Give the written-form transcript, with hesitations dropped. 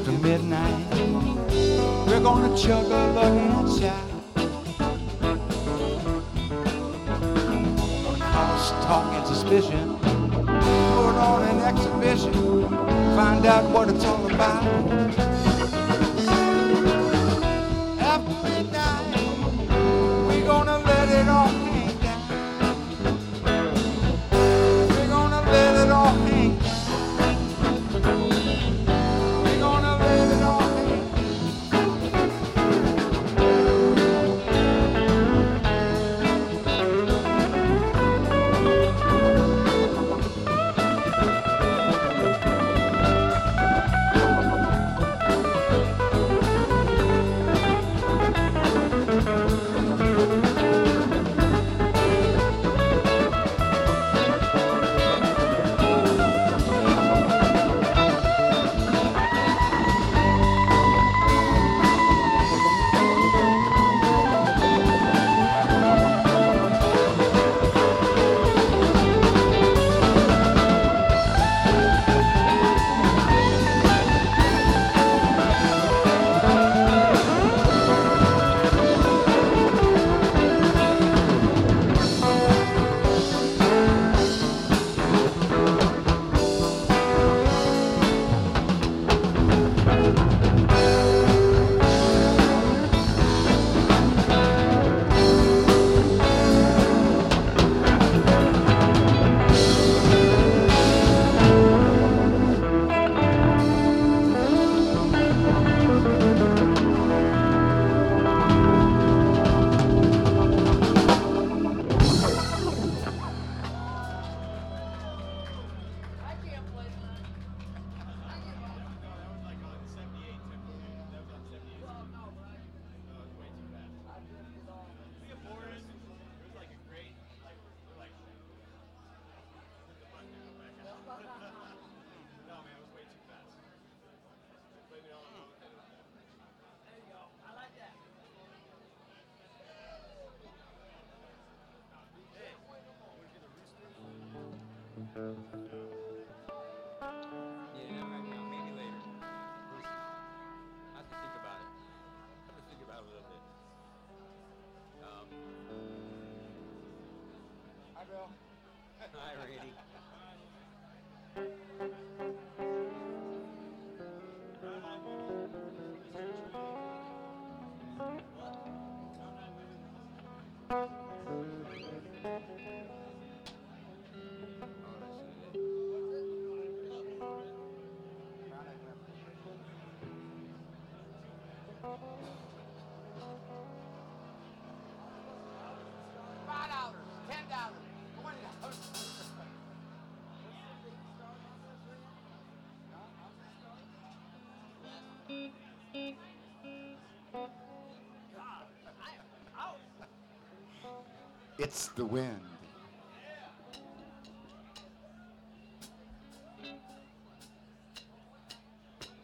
after midnight. We're gonna chug a lug and shout. Gonna cause talk and suspicion. Put on an exhibition. Find out what it's all about. After midnight, we're gonna let it all hang down. We're gonna let it all hang down. We're gonna let it all hang down. Yeah, right now, maybe later. I have to think about it. I have to think about it a little bit. Hi, Bill. Hi, Randy. It's the wind.